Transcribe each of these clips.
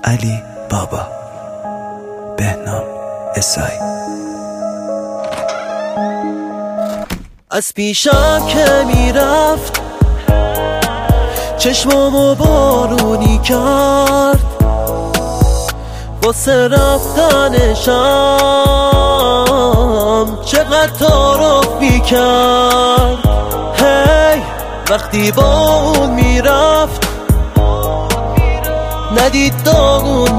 علی بابا، بهنام اسایی. از پیشم که میرفت چشمامو بارونی کرد، واسه رفتنشم چقدر تعارف میکرد. هی وقتی با اون میرفت ندید داغون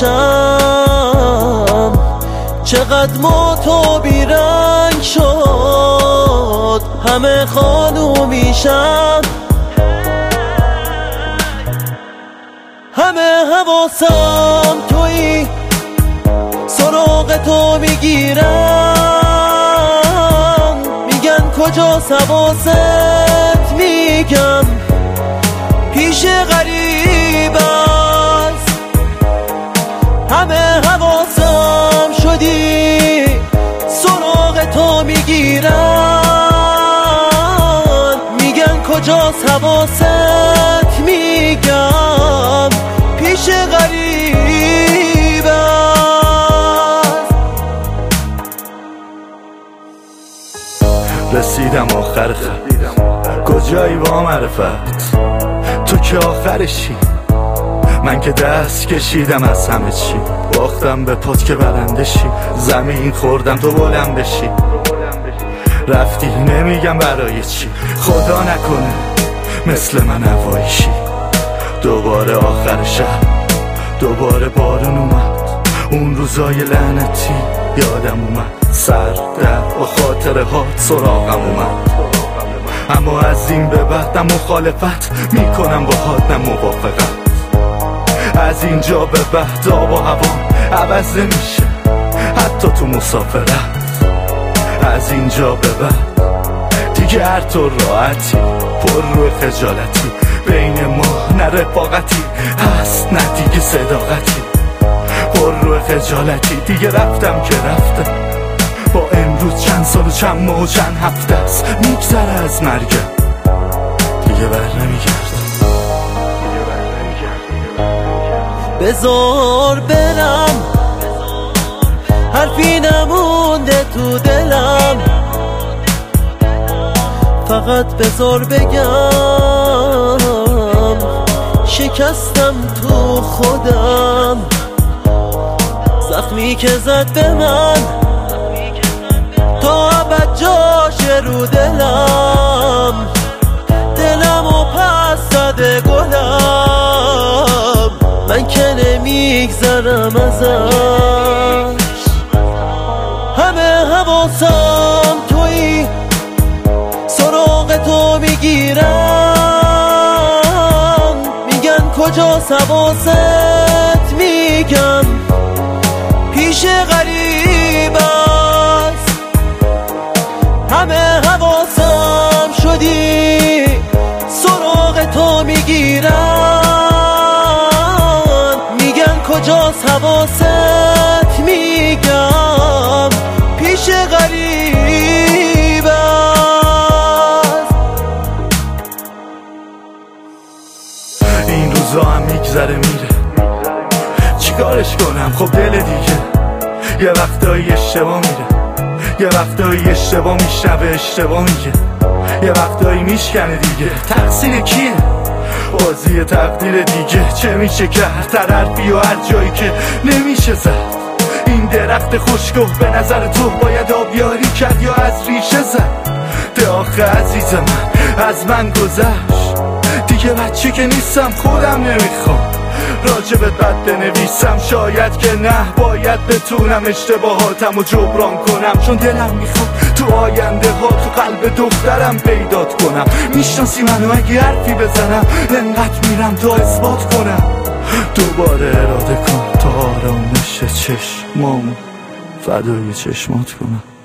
میشم، چقدر موتو بیرنگ شد، همه خانو میشم، همه حواسم تویی، سراغ تو میگیرم، میگن کجاست حواست، میگم پیش غریب است، همه حواسم شدی، سراغ تو میگیرم، میگن کجاست حواست، میگم پیش غریب است. رسیدم آخر خط، کجایی با معرفت، تو که آخرشی، من که دست کشیدم از همه چی، باختم به پات که برنده شی، زمین خوردم تو بلند بشی، رفتی نمیگم برای چی، خدا نکنه مثل من هوایشی. دوباره آخر شب، دوباره بارون اومد، اون روزای لعنتی یادم اومد، سر در با خاطره هات سراغم اومد، اما از این به بعد نه مخالفت میکنم با هات نه موافقت، از اینجا به بعد آب و هوا عوض نمیشه حتی تو مسافرت، از اینجا به بعد دیگه هر طور راحتی، پر رو خجالتی، بین ما نه رفاقتی هست نه دیگه صداقتی، پر رو خجالتی، دیگه رفتم که رفتم، با امروز چند سال و چند ماه و چند هفته است میگذره از مرگم، دیگه بر نمیگردم. بذار برم، حرفی نمونده تو دلم، فقط بذار بگم شکستم تو خودم، زخمی که زد به من تا ابد جاشه رو دلم، دلمو پس زده گلم، من که نمیگذرم ازش، همه حواسم تویی، سراغ تو میگیرم، میگن کجاست حواست، میگم پیش غریب است، همه حواسم شدی، سراغ تو میگیرم، میگن کجاست حواست، میگم پیش غریب است. این روزا هم میگذره میره، چیکارش کنم خب دل دیگه، یه وقتایی اشتباه میره، یه وقتایی اشتباه میشنوه اشتباه میگه، یه وقتایی میشکنه دیگه، تقصیر کیه؟ بازی تقدیر دیگه، چه میشه کرد؟ هر حرفی و هر جایی که نمیشه زد، این درخت خوشگاه به نظر تو باید آبیاری کرد یا از ریشه زد؟ ده آخه عزیز من از من گذشت، دیگه بچه که نیستم، خودم نمیخوام راجبت بد بنویسم، شاید که نه، باید بتونم اشتباهاتم رو جبران کنم، چون دلم میخواد تو آینده ها تو قلب دخترم پیدات کنم، میشناسی منو اگه حرفی بزنم، انقدر میرم تا اثبات کنم، دوباره اراده کن تا آرامش چشمامو فدای چشمات کنم.